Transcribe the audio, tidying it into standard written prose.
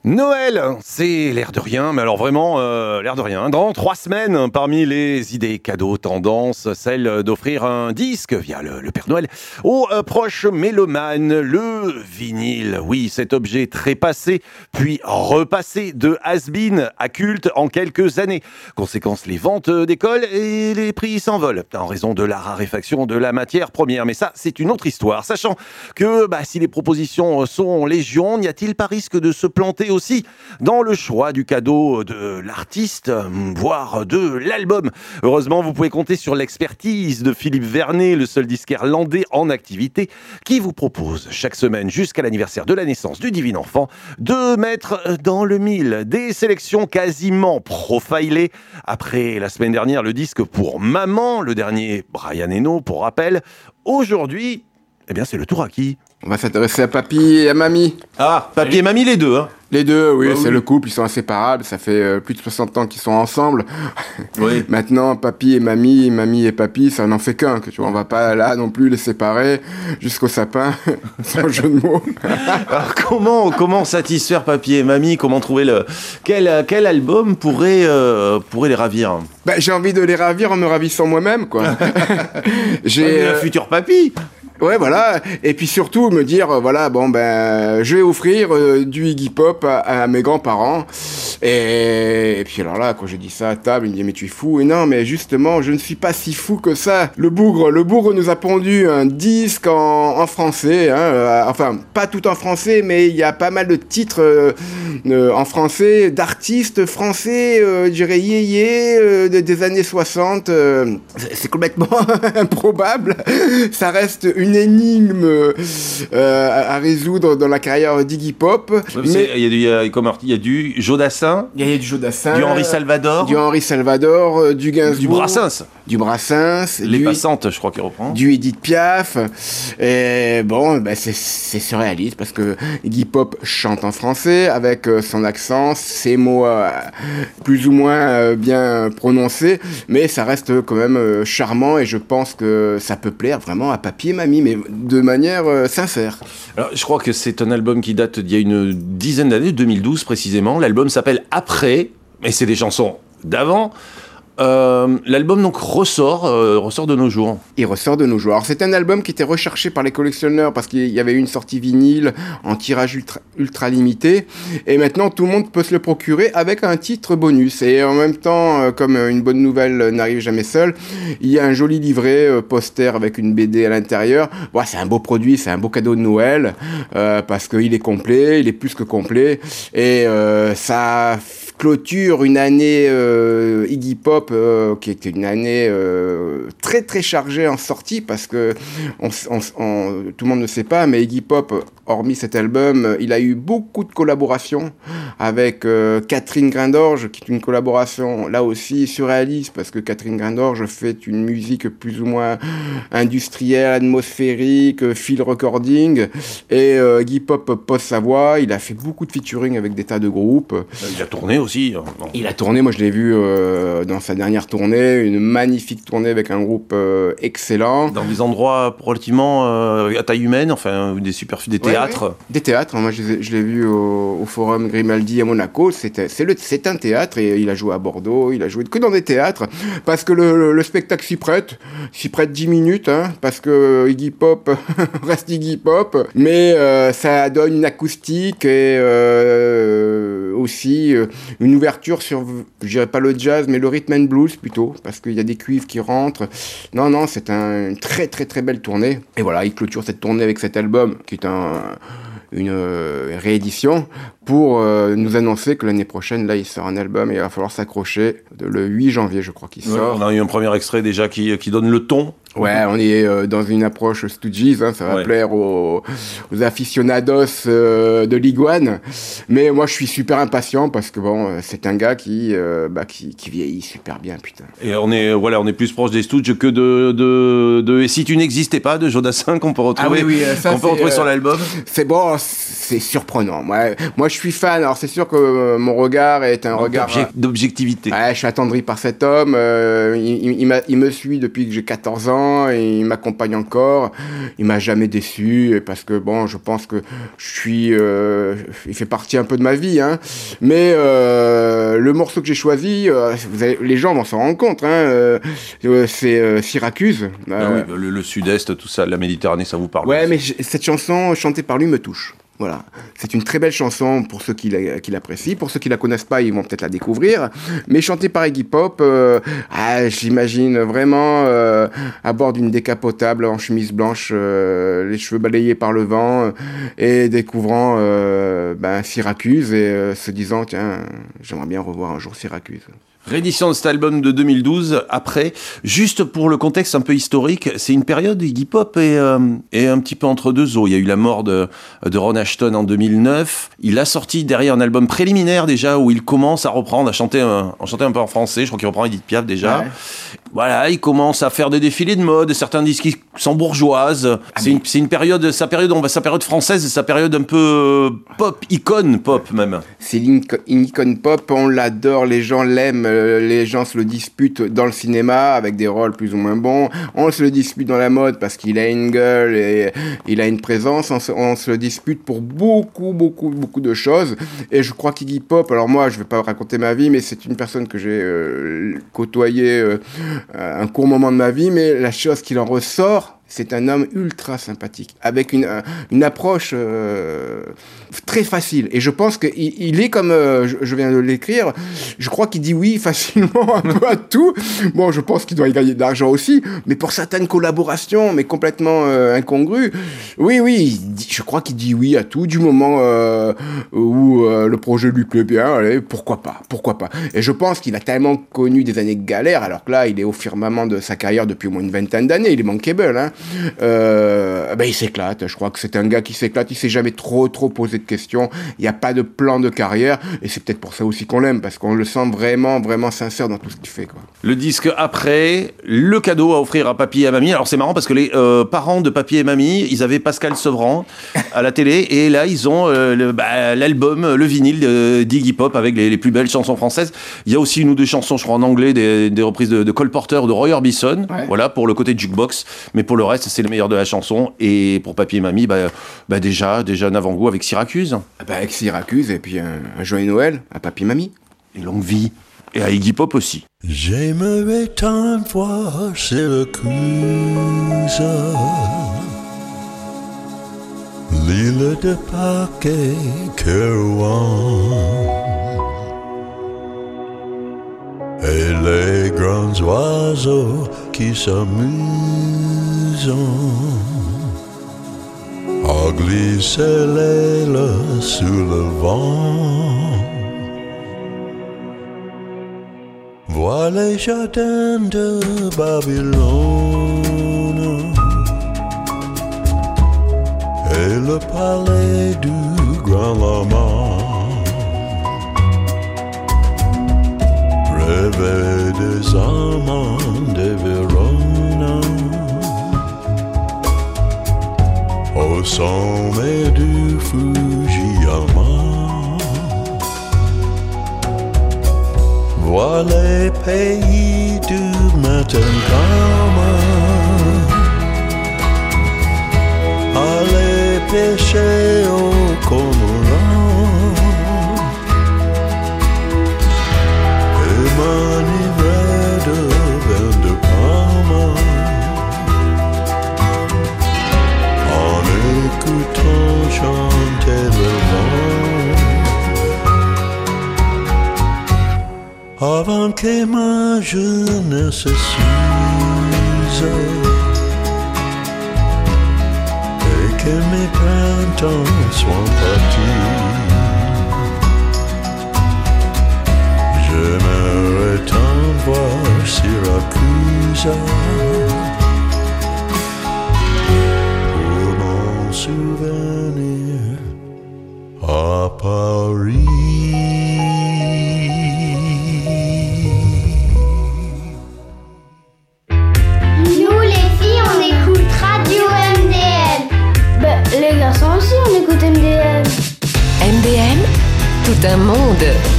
Noël, c'est l'air de rien, mais alors vraiment l'air de rien. Dans 3 semaines, parmi les idées cadeaux tendance, celle d'offrir un disque via le Père Noël aux proches mélomanes, le vinyle. Oui, cet objet trépassé, puis repassé de has-been à culte en quelques années. Conséquence, les ventes décollent et les prix s'envolent en raison de la raréfaction de la matière première. Mais ça, c'est une autre histoire. Sachant que si les propositions sont légion, n'y a-t-il pas risque de se planter aussi dans le choix du cadeau de l'artiste, voire de l'album. Heureusement, vous pouvez compter sur l'expertise de Philippe Vernet, le seul disquaire landais en activité, qui vous propose chaque semaine, jusqu'à l'anniversaire de la naissance du divin enfant, de mettre dans le mille des sélections quasiment profilées. Après la semaine dernière, le disque pour Maman, le dernier Brian Eno, pour rappel. Aujourd'hui, c'est le tour à qui ? On va s'intéresser à Papy et à Mamie. Ah, Papy et Mamie, les deux, hein. Les deux, oui, c'est le couple, ils sont inséparables, ça fait plus de 60 ans qu'ils sont ensemble. Oui. Maintenant, Papy et Mamie et Papy, ça n'en fait qu'un, que tu vois, on va pas là non plus les séparer jusqu'au sapin, sans jeu de mots. Alors comment satisfaire Papy et Mamie ? Comment trouver quel album pourrait les ravir ? J'ai envie de les ravir en me ravissant moi-même, quoi. J'ai le futur Papy. Ouais, voilà. Et puis surtout, me dire, je vais offrir du Iggy Pop à mes grands-parents. Et puis alors là, quand j'ai dit ça à table, il me dit, mais tu es fou. Et non, mais justement, je ne suis pas si fou que ça. Le bougre nous a pondu un disque en français. Enfin, pas tout en français, mais il y a pas mal de titres en français, d'artistes français, je dirais des années 60. C'est complètement improbable. Ça reste une énigme à résoudre dans la carrière d'Iggy Pop. Mais il y a du Jodassin. Il y a du Jodassin. Du Henri Salvador. Du Gainsbourg. Du Brassens. Les Passantes, je crois qu'il reprend. Du Edith Piaf. Et c'est surréaliste parce que Iggy Pop chante en français avec son accent, ses mots plus ou moins bien prononcés, mais ça reste quand même charmant et je pense que ça peut plaire vraiment à Papy et Mamie, mais de manière sincère. Alors, je crois que c'est un album qui date d'il y a une dizaine d'années, 2012 précisément. L'album s'appelle Après, et c'est des chansons d'avant. L'album donc ressort de nos jours. Il ressort de nos jours. Alors, c'est un album qui était recherché par les collectionneurs parce qu'il y avait eu une sortie vinyle en tirage ultra limité et maintenant tout le monde peut se le procurer avec un titre bonus et en même temps comme une bonne nouvelle n'arrive jamais seule, il y a un joli livret poster avec une BD à l'intérieur. C'est un beau produit, c'est un beau cadeau de Noël parce qu'il est complet, il est plus que complet et ça clôture une année Iggy Pop qui était une année très très chargée en sortie parce que tout le monde ne sait pas, mais Iggy Pop, hormis cet album, il a eu beaucoup de collaborations avec Catherine Grindorge, qui est une collaboration là aussi surréaliste parce que Catherine Grindorge fait une musique plus ou moins industrielle, atmosphérique, field recording et Iggy Pop pose sa voix, il a fait beaucoup de featuring avec des tas de groupes. Il a tourné aussi. Il a tourné, moi je l'ai vu dans sa dernière tournée, une magnifique tournée avec un groupe excellent. Dans des endroits relativement à taille humaine, enfin des théâtres. Ouais. Des théâtres, moi je l'ai vu au Forum Grimaldi à Monaco, c'est un théâtre et il a joué à Bordeaux, il a joué que dans des théâtres, parce que le spectacle s'y prête 10 minutes, parce que Iggy Pop reste Iggy Pop, mais ça donne une acoustique et aussi une ouverture sur, je dirais pas le jazz, mais le rhythm and blues plutôt, parce qu'il y a des cuivres qui rentrent. Non, c'est une très très très belle tournée. Et voilà, il clôture cette tournée avec cet album, qui est une réédition, pour nous annoncer que l'année prochaine, là, il sort un album et il va falloir s'accrocher. Le 8 janvier, je crois qu'il sort. On a eu un premier extrait déjà qui donne le ton. Ouais, on est dans une approche Stooges, ça va plaire aux aficionados de l'Iguane. Mais moi, je suis super impatient parce que c'est un gpeut qui vieillit super bien, putain. Et on est plus proche des Stooges que de Et si tu n'existais pas de Jodassin qu'on peut retrouver, retrouver sur l'album. C'est bon, c'est surprenant. Moi, je suis fan. Alors, c'est sûr que mon regard est un regard d'objectivité. Ouais, je suis attendri par cet homme. Il me suit depuis que j'ai 14 ans. ans et il m'accompagne encore. Il m'a jamais déçu parce que bon, je pense que il fait partie un peu de ma vie, hein. Mais le morceau que j'ai choisi, les gens vont s'en rendre compte, hein. C'est Syracuse. Oui, le sud-est, tout ça, la Méditerranée, ça vous parle. Ouais, mais cette chanson chantée par lui me touche. Voilà, c'est une très belle chanson pour ceux qui l'apprécient. Pour ceux qui la connaissent pas, ils vont peut-être la découvrir. Mais chantée par Iggy Pop, j'imagine vraiment à bord d'une décapotable en chemise blanche, les cheveux balayés par le vent, et découvrant Syracuse et se disant tiens, j'aimerais bien revoir un jour Syracuse. Réédition de cet album de 2012. Après, juste pour le contexte un peu historique, c'est une période où Iggy Pop est un petit peu entre deux eaux. Il y a eu la mort de Ron Asheton en 2009. Il a sorti derrière un album préliminaire déjà où il commence à reprendre, à chanter un peu en français. Je crois qu'il reprend Edith Piaf déjà. Ouais. Voilà, il commence à faire des défilés de mode, certains disent qu'ils sont bourgeoises. C'est une période, sa période française, sa période un peu pop, icône pop même. C'est une icône pop, on l'adore, les gens l'aiment, les gens se le disputent dans le cinéma avec des rôles plus ou moins bons. On se le dispute dans la mode parce qu'il a une gueule et il a une présence. On se le dispute pour beaucoup de choses. Et je crois qu'Iggy Pop, alors moi je vais pas raconter ma vie, mais c'est une personne que j'ai côtoyée un court moment de ma vie, mais la chose qu'il en ressort, c'est un homme ultra sympathique, avec une approche très facile. Et je pense qu'il est comme, je viens de l'écrire, je crois qu'il dit oui facilement un peu à tout. Bon, je pense qu'il doit y gagner de l'argent aussi, mais pour certaines collaborations, mais complètement incongrues, oui, je crois qu'il dit oui à tout, du moment où le projet lui plaît bien, allez, pourquoi pas. Et je pense qu'il a tellement connu des années de galère, alors que là, il est au firmament de sa carrière depuis au moins une vingtaine d'années, il est bankable, hein. Il s'éclate, je crois que c'est un gars qui s'éclate, il s'est jamais trop posé de questions, il n'y a pas de plan de carrière, et c'est peut-être pour ça aussi qu'on l'aime, parce qu'on le sent vraiment sincère dans tout ce qu'il fait, quoi. Le disque après, le cadeau à offrir à papy et à mamie. Alors c'est marrant parce que les parents de papy et mamie, ils avaient Pascal Sevran à la télé, et là ils ont l'album, le vinyle d'Iggy Pop avec les plus belles chansons françaises. Il y a aussi une ou deux chansons, je crois en anglais, des reprises de Cole Porter ou de Roy Orbison, ouais. Voilà, pour le côté jukebox, mais pour le reste c'est le meilleur de la chanson. Et pour papy et mamie, déjà un avant-goût avec Syracuse. Avec Syracuse, et puis un joyeux Noël à papy et mamie. Et longue vie. Et à Iggy Pop aussi. J'aimerais tant voir Syracuse, l'île de Pâques et Kerouan, et les grands oiseaux qui s'amusent à glisser l'aile sous le vent. Vois les jardins de Babylone et le palais du grand lama. Rêver des amants de Verona au sommet du Fujiyama. Vois les pays du Matankama, aller pêcher au Comoran et m'enivrer de vin de Parma en écoutant chanter le vent. Avant que ma jeunesse s'use et que mes printemps soient partis, j'aimerais tant voir Syracuse pour mon souvenir à Paris. MDM, tout un monde.